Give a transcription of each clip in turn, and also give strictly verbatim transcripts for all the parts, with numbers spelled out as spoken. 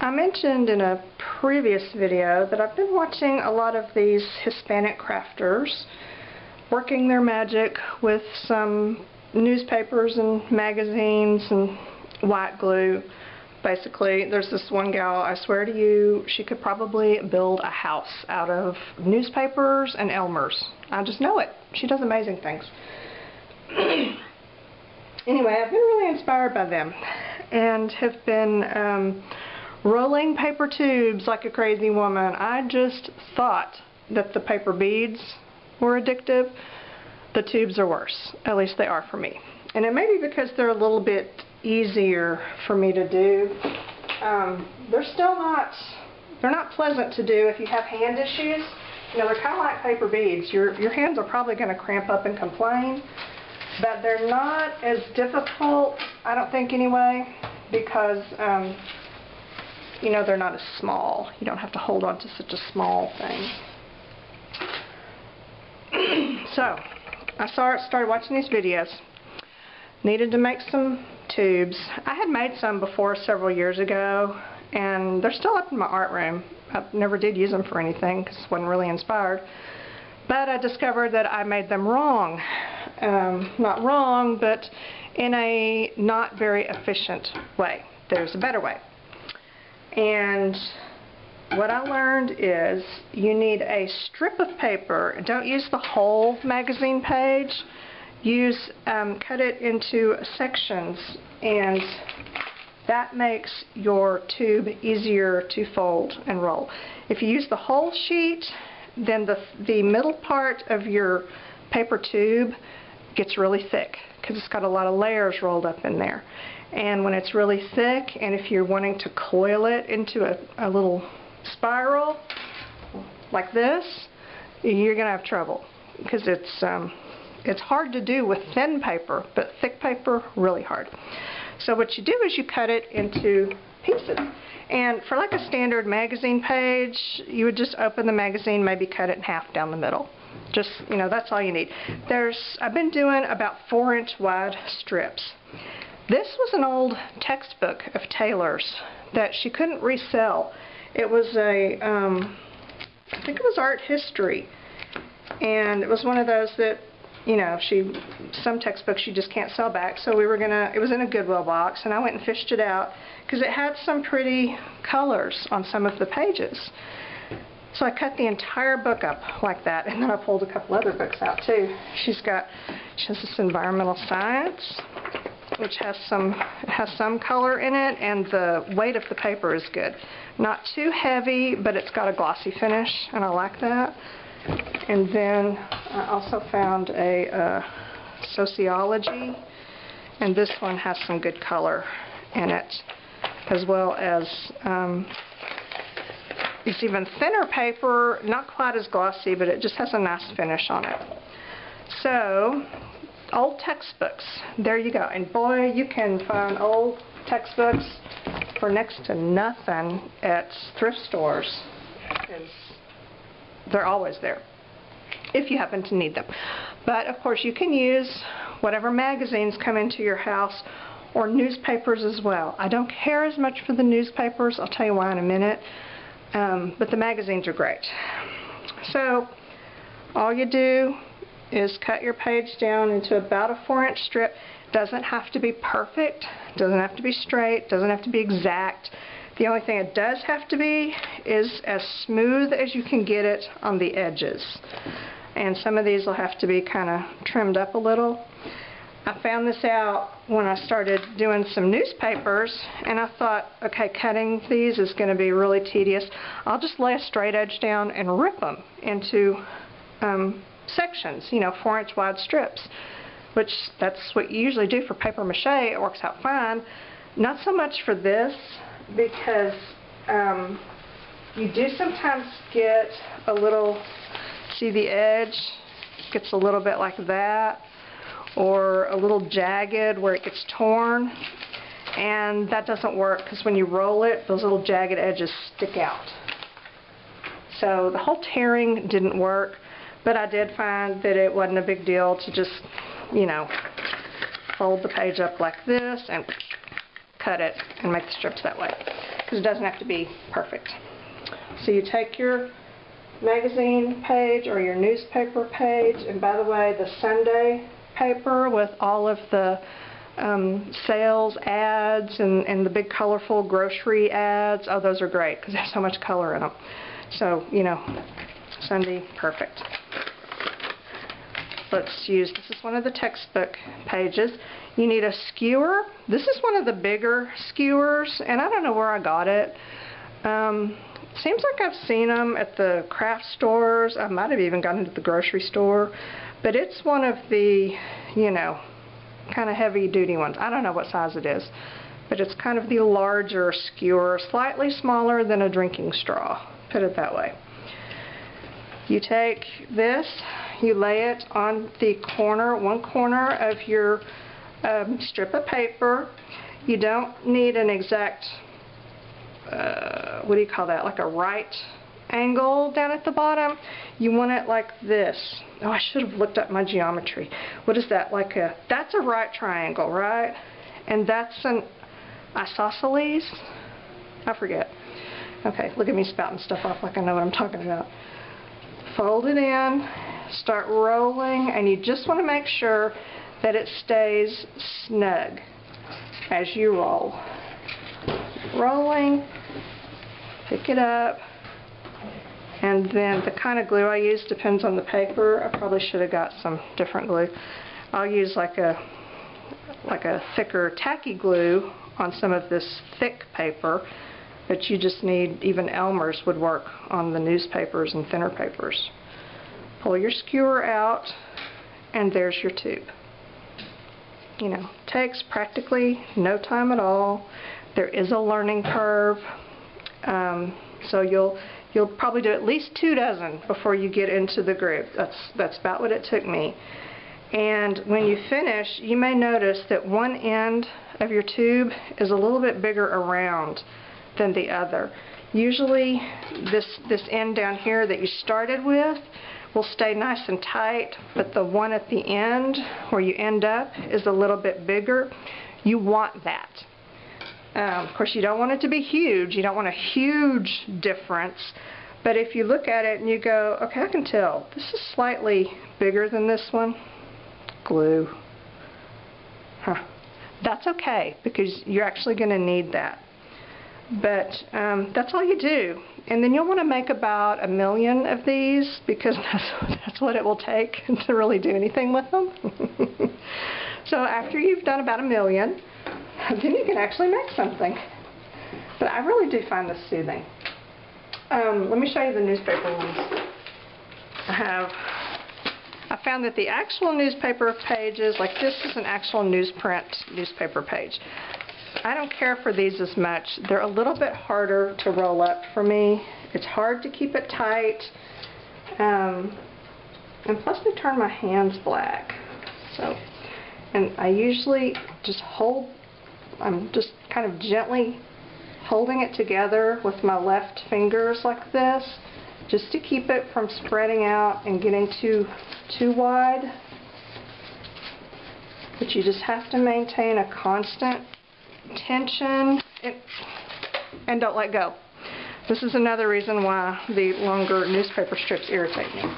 I mentioned in a previous video that I've been watching a lot of these Hispanic crafters working their magic with some newspapers and magazines and white glue. Basically, there's this one gal, I swear to you, she could probably build a house out of newspapers and Elmer's. I just know it. She does amazing things. Anyway, I've been really inspired by them and have been um, rolling paper tubes like a crazy woman. I just thought that the paper beads were addictive. The tubes are worse. At least they are for me. And it may be because they're a little bit easier for me to do. Um, they're still not, they're not pleasant to do if you have hand issues. You know, they're kind of like paper beads. Your, your hands are probably going to cramp up and complain. But they're not as difficult, I don't think anyway, because, um, you know, they're not as small. You don't have to hold on to such a small thing. So, I started watching these videos. Needed to make some tubes. I had made some before several years ago, and they're still up in my art room. I never did use them for anything because I wasn't really inspired. But I discovered that I made them wrong. Um, not wrong, but in a not very efficient way. There's a better way. And what I learned is you need a strip of paper. Don't use the whole magazine page. Use, um, cut it into sections, and that makes your tube easier to fold and roll. If you use the whole sheet, then the, the middle part of your paper tube gets really thick because it's got a lot of layers rolled up in there. And when it's really thick, and if you're wanting to coil it into a, a little spiral like this, you're going to have trouble because it's um, it's hard to do with thin paper, but thick paper, really hard. So what you do is you cut it into pieces. And for like a standard magazine page, you would just open the magazine, maybe cut it in half down the middle. Just, you know, that's all you need. There's, I've been doing about four inch wide strips. This was an old textbook of Taylor's that she couldn't resell. It was a, um, I think it was art history. And it was one of those that, you know, she, some textbooks you just can't sell back. So we were gonna, it was in a Goodwill box, and I went and fished it out because it had some pretty colors on some of the pages. So I cut the entire book up like that, and then I pulled a couple other books out too. She's got, she has this environmental science, which has some, it has some color in it, and the weight of the paper is good. Not too heavy, but it's got a glossy finish, and I like that. And then I also found a uh, sociology, and this one has some good color in it, as well as um, it's even thinner paper, not quite as glossy, but it just has a nice finish on it. So, old textbooks, there you go. And boy, you can find old textbooks for next to nothing at thrift stores. It's, they're always there, if you happen to need them. But of course you can use whatever magazines come into your house, or newspapers as well. I don't care as much for the newspapers, I'll tell you why in a minute, um, but the magazines are great. So all you do is cut your page down into about a four inch strip. Doesn't have to be perfect, doesn't have to be straight, doesn't have to be exact. The only thing it does have to be is as smooth as you can get it on the edges. And some of these will have to be kind of trimmed up a little. I found this out when I started doing some newspapers, and I thought, okay, cutting these is going to be really tedious. I'll just lay a straight edge down and rip them into um, sections, you know, four inch wide strips, which that's what you usually do for paper mache. It works out fine. Not so much for this, because um, you do sometimes get a little, see the edge gets a little bit like that, or a little jagged where it gets torn, and that doesn't work because when you roll it, those little jagged edges stick out. So the whole tearing didn't work, but I did find that it wasn't a big deal to just, you know, fold the page up like this and cut it and make the strips that way, because it doesn't have to be perfect. So you take your magazine page or your newspaper page, and by the way, the Sunday paper with all of the um, sales ads and, and the big colorful grocery ads, oh, those are great because they have so much color in them. So, you know, Sunday, perfect. Let's use, this is one of the textbook pages. You need a skewer. This is one of the bigger skewers, and I don't know where I got it. Um, seems like I've seen them at the craft stores. I might have even gotten it at the grocery store. But it's one of the, you know, kind of heavy duty ones. I don't know what size it is. But it's kind of the larger skewer, slightly smaller than a drinking straw. Put it that way. You take this, you lay it on the corner, one corner of your um, strip of paper. You don't need an exact, uh, what do you call that, like a right angle down at the bottom. You want it like this. Oh, I should have looked up my geometry. What is that? Like a, that's a right triangle, right? And that's an isosceles? I forget. Okay, look at me spouting stuff off like I know what I'm talking about. Fold it in, start rolling, and you just want to make sure that it stays snug as you roll. Rolling, pick it up, and then the kind of glue I use depends on the paper. I probably should have got some different glue. I'll use like a like a thicker tacky glue on some of this thick paper, but you just need, even Elmer's would work on the newspapers and thinner papers. Pull your skewer out, and there's your tube. You know, takes practically no time at all. There is a learning curve, um, so you'll you'll probably do at least two dozen before you get into the groove. That's that's about what it took me. And when you finish, you may notice that one end of your tube is a little bit bigger around than the other. Usually this this end down here that you started with will stay nice and tight, but the one at the end where you end up is a little bit bigger. You want that. Um, of course, you don't want it to be huge. You don't want a huge difference, but if you look at it and you go, okay, I can tell this is slightly bigger than this one. Glue. Huh. That's okay, because you're actually going to need that. But um, that's all you do. And then you'll want to make about a million of these, because that's, that's what it will take to really do anything with them. So after you've done about a million, then you can actually make something. But I really do find this soothing. Um, let me show you the newspaper ones. I have, I found that the actual newspaper pages, like this is an actual newsprint newspaper page. I don't care for these as much. They're a little bit harder to roll up for me. It's hard to keep it tight. Um, and plus they turn my hands black. So, and I usually just hold, I'm just kind of gently holding it together with my left fingers like this, just to keep it from spreading out and getting too, too wide. But you just have to maintain a constant tension and, and don't let go. This is another reason why the longer newspaper strips irritate me.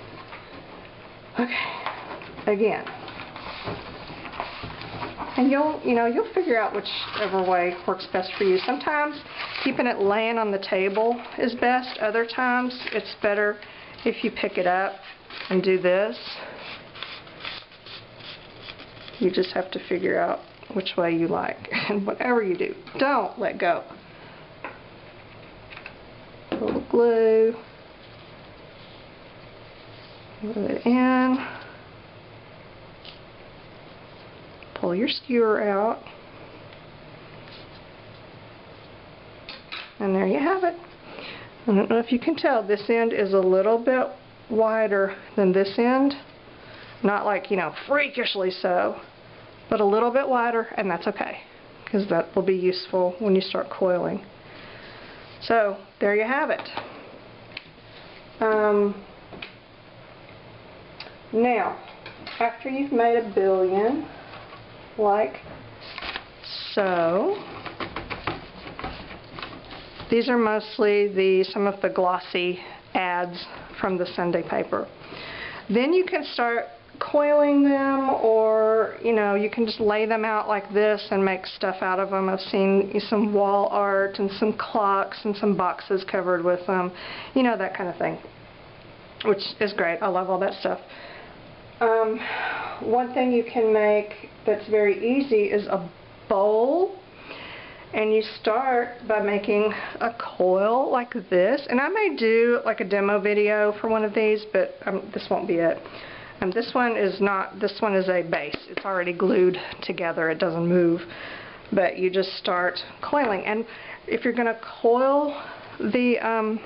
Okay, again. And you'll, you know, you'll figure out whichever way works best for you. Sometimes keeping it laying on the table is best. Other times it's better if you pick it up and do this. You just have to figure out which way you like. And whatever you do, don't let go. Pull the glue. Glue it in. Pull your skewer out. And there you have it. I don't know if you can tell, this end is a little bit wider than this end. Not like, you know, freakishly so, but a little bit wider, and that's okay, because that will be useful when you start coiling. So, there you have it. Um, now, after you've made a billion, like so, These are mostly the some of the glossy ads from the Sunday paper. Then you can start coiling them, or you know, you can just lay them out like this and make stuff out of them. I've seen some wall art and some clocks and some boxes covered with them, you know, that kind of thing, which is great. I love all that stuff. Um, one thing you can make that's very easy is a bowl, and you start by making a coil like this, and I may do like a demo video for one of these, but um, this won't be it. And this one is not, this one is a base. It's already glued together. It doesn't move. But you just start coiling. And if you're going to coil the um,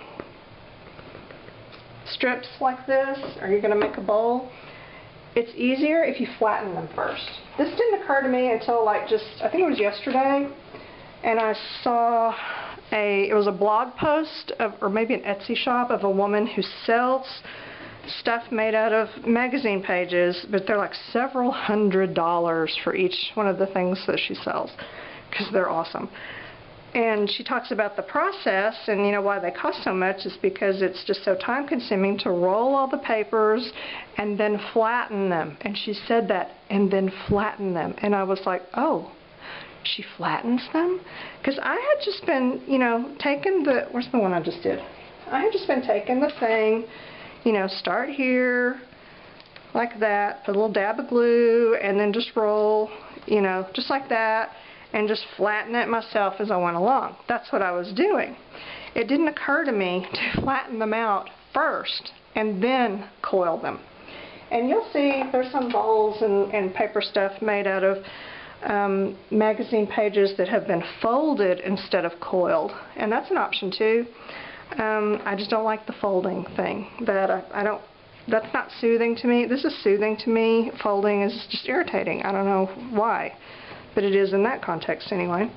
strips like this, or you're going to make a bowl, it's easier if you flatten them first. This didn't occur to me until like just, I think it was yesterday, and I saw a, it was a blog post, of, or maybe an Etsy shop, of a woman who sells stuff made out of magazine pages, but they're like several hundred dollars for each one of the things that she sells, because they're awesome. And she talks about the process, and you know why they cost so much is because it's just so time consuming to roll all the papers and then flatten them. And she said that, and then flatten them. And I was like, oh, she flattens them? Because I had just been, you know, taking the, where's the one I just did? I had just been taking the thing, you know, start here, like that, put a little dab of glue, and then just roll, you know, just like that, and just flatten it myself as I went along. That's what I was doing. It didn't occur to me to flatten them out first, and then coil them. And you'll see there's some bowls and, and paper stuff made out of um, magazine pages that have been folded instead of coiled, and that's an option too. Um, I just don't like the folding thing. That I, I don't. That's not soothing to me. This is soothing to me. Folding is just irritating. I don't know why, but it is in that context anyway.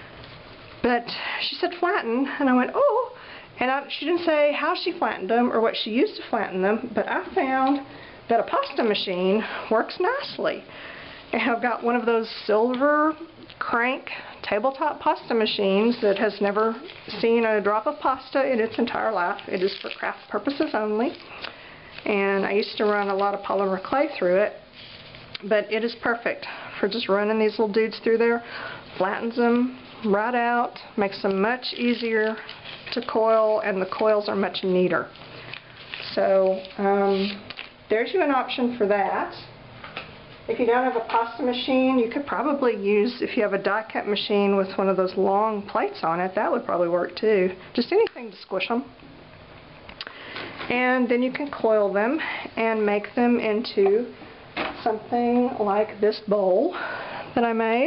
But she said flatten, and I went, oh. And I, she didn't say how she flattened them or what she used to flatten them. But I found that a pasta machine works nicely. And I've got one of those silver crank tabletop pasta machines that has never seen a drop of pasta in its entire life. It is for craft purposes only, and I used to run a lot of polymer clay through it, but it is perfect for just running these little dudes through there. Flattens them right out, makes them much easier to coil, and the coils are much neater. So um, there's you an option for that. If you don't have a pasta machine, you could probably use, if you have a die cut machine with one of those long plates on it, that would probably work too. Just anything to squish them. And then you can coil them and make them into something like this bowl that I made.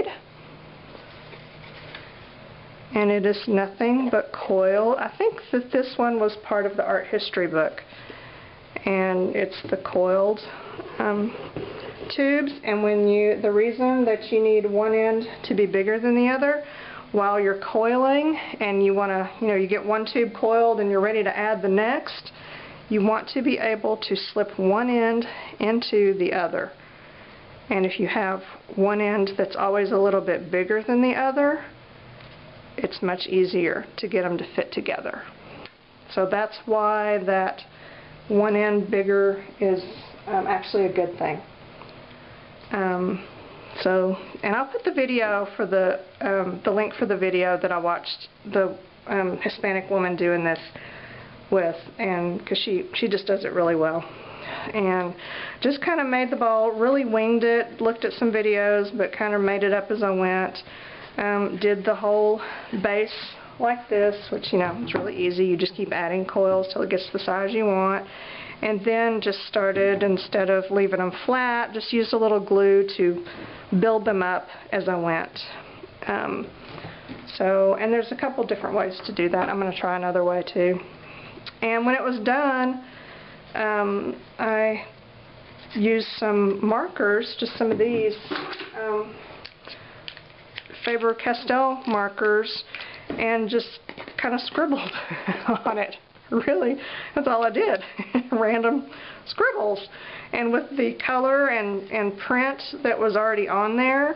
And it is nothing but coil. I think that this one was part of the art history book. And it's the coiled um, tubes, and when you, the reason that you need one end to be bigger than the other while you're coiling, and you want to, you know, you get one tube coiled and you're ready to add the next, you want to be able to slip one end into the other. And if you have one end that's always a little bit bigger than the other, it's much easier to get them to fit together. So that's why that one end bigger is um, actually a good thing. Um, so, and I'll put the video for the um, the link for the video that I watched the um, Hispanic woman doing this with, and because she she just does it really well, and just kind of made the bowl, really winged it, looked at some videos, but kind of made it up as I went. Um, did the whole base like this, which, you know, it's really easy. You just keep adding coils till it gets the size you want. And then just started, instead of leaving them flat, just used a little glue to build them up as I went. Um, so, and there's a couple different ways to do that. I'm going to try another way too. And when it was done, um, I used some markers, just some of these um, Faber-Castell markers, and just kind of scribbled on it. Really, that's all I did. Random scribbles. And with the color and, and print that was already on there,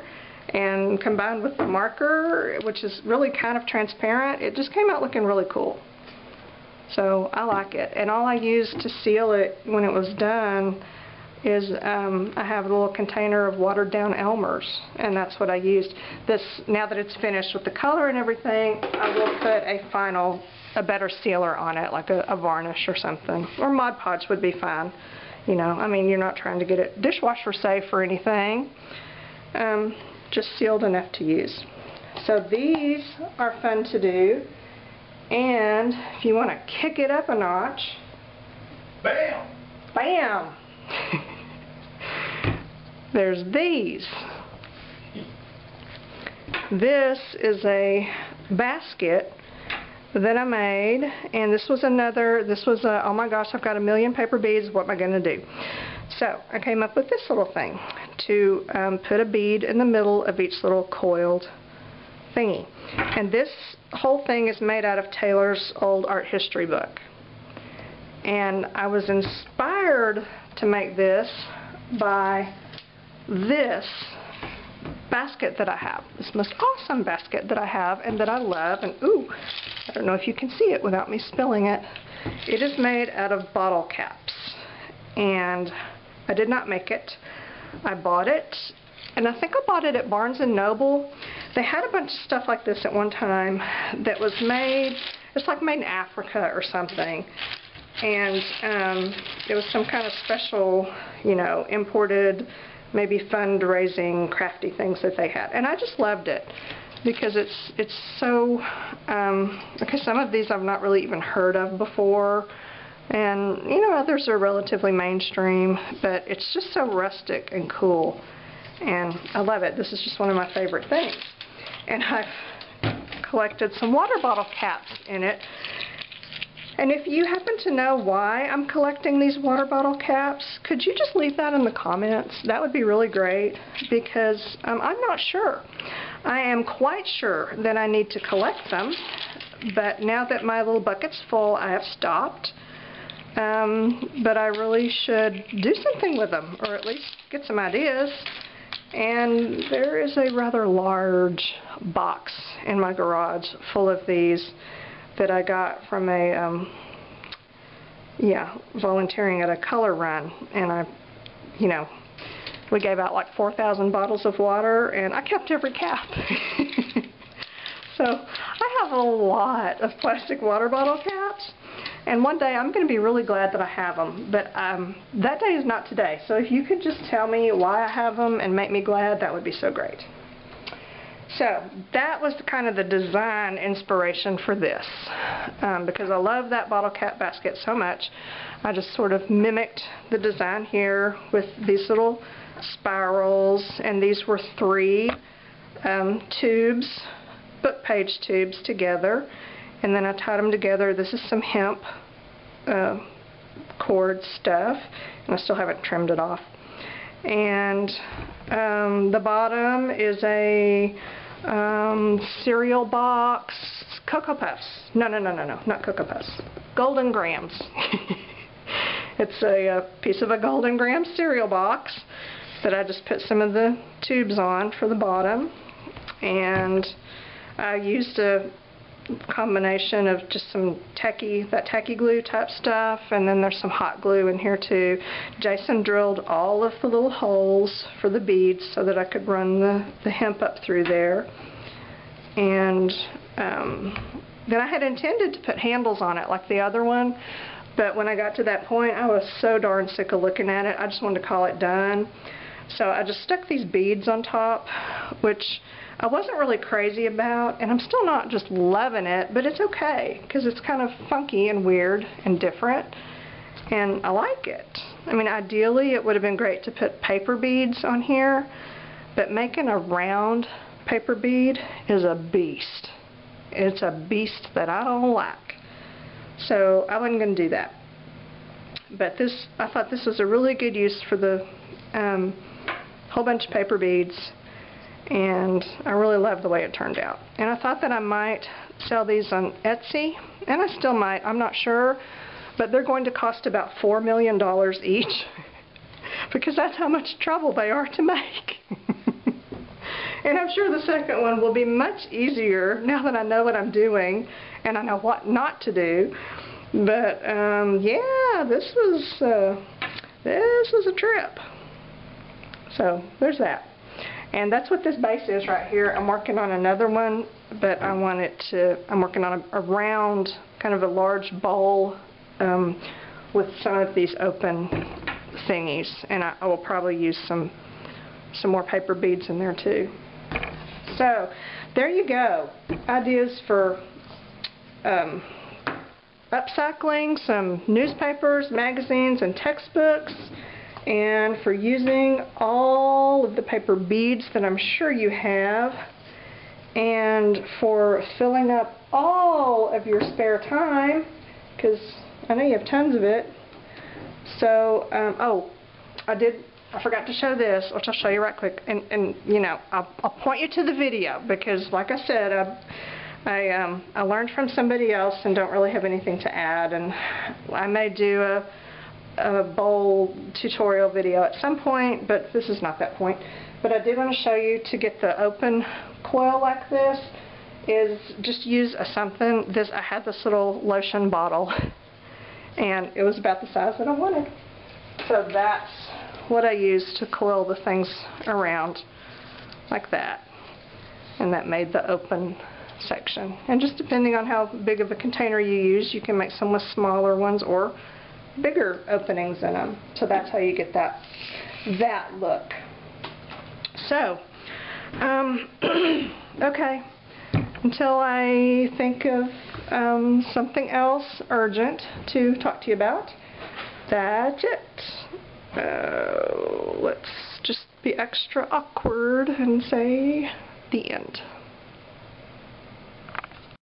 And combined with the marker, which is really kind of transparent, it just came out looking really cool. So I like it. And all I used to seal it when it was done is um, I have a little container of watered down Elmer's, and that's what I used. This, now that it's finished with the color and everything, I will put a final, a better sealer on it, like a, a varnish or something. Or Mod Podge would be fine. You know, I mean, you're not trying to get it dishwasher safe or anything. Um, just sealed enough to use. So these are fun to do. And if you want to kick it up a notch, bam! Bam! There's these. This is a basket that I made, and this was another, this was a, oh my gosh, I've got a million paper beads, what am I going to do? So I came up with this little thing to um, put a bead in the middle of each little coiled thingy. And this whole thing is made out of Taylor's old art history book. And I was inspired to make this by this basket that I have. This most awesome basket that I have and that I love. And ooh, I don't know if you can see it without me spilling it. It is made out of bottle caps. And I did not make it. I bought it. And I think I bought it at Barnes and Noble. They had a bunch of stuff like this at one time that was made, it's like made in Africa or something. And um, it was some kind of special, you know, imported, maybe fundraising, crafty things that they had. And I just loved it because it's it's so, um, okay, some of these I've not really even heard of before. And, you know, others are relatively mainstream, but it's just so rustic and cool. And I love it. This is just one of my favorite things. And I've collected some water bottle caps in it. And if you happen to know why I'm collecting these water bottle caps, could you just leave that in the comments? That would be really great, because um, I'm not sure. I am quite sure that I need to collect them, but now that my little bucket's full, I have stopped. Um, but I really should do something with them, or at least get some ideas. And there is a rather large box in my garage full of these that I got from a, um, yeah, volunteering at a color run. And I, you know, we gave out like four thousand bottles of water, and I kept every cap. So I have a lot of plastic water bottle caps. And one day I'm going to be really glad that I have them, but um, that day is not today. So if you could just tell me why I have them and make me glad, that would be so great. So that was kind of the design inspiration for this, um, because I love that bottle cap basket so much. I just sort of mimicked the design here with these little spirals, and these were three um, tubes, book page tubes together. And then I tied them together. This is some hemp uh, cord stuff, and I still haven't trimmed it off. And um, the bottom is a um, cereal box, Cocoa Puffs. No, no, no, no, no, not Cocoa Puffs. Golden Grahams. It's a, a piece of a Golden Graham cereal box that I just put some of the tubes on for the bottom. And I used a combination of just some tacky, that tacky glue type stuff, and then there's some hot glue in here too. Jason drilled all of the little holes for the beads so that I could run the, the hemp up through there. And um, then I had intended to put handles on it like the other one, but when I got to that point I was so darn sick of looking at it, I just wanted to call it done. So I just stuck these beads on top, which I wasn't really crazy about, and I'm still not just loving it, but it's okay, because it's kind of funky and weird and different, and I like it. I mean, ideally it would have been great to put paper beads on here, but making a round paper bead is a beast. It's a beast that I don't like. So I wasn't going to do that. But this, I thought this was a really good use for the um, whole bunch of paper beads. And I really love the way it turned out. And I thought that I might sell these on Etsy, and I still might, I'm not sure, but they're going to cost about four million dollars each, because that's how much trouble they are to make. And I'm sure the second one will be much easier now that I know what I'm doing and I know what not to do. But um, yeah, this was uh, this was a trip. So there's that. And that's what this base is right here. I'm working on another one, but I want it to, I'm working on a, a round, kind of a large bowl um, with some of these open thingies. And I, I will probably use some, some more paper beads in there too. So, there you go. Ideas for um, upcycling some newspapers, magazines, and textbooks. And for using all of the paper beads that I'm sure you have, and for filling up all of your spare time, because I know you have tons of it. So, um, oh, I did, I forgot to show this, which I'll show you right quick, and, and you know, I'll, I'll point you to the video, because like I said, I, I, um, I learned from somebody else and don't really have anything to add, and I may do a a bowl tutorial video at some point, but this is not that point. But I did want to show you, to get the open coil like this, is just use a something. This, I had this little lotion bottle and it was about the size that I wanted. So that's what I used to coil the things around like that. And that made the open section. And just depending on how big of a container you use, you can make some with smaller ones or bigger openings in them. So that's how you get that that look. So um, okay, until I think of um, something else urgent to talk to you about, that's it. Uh, let's just be extra awkward and say the end.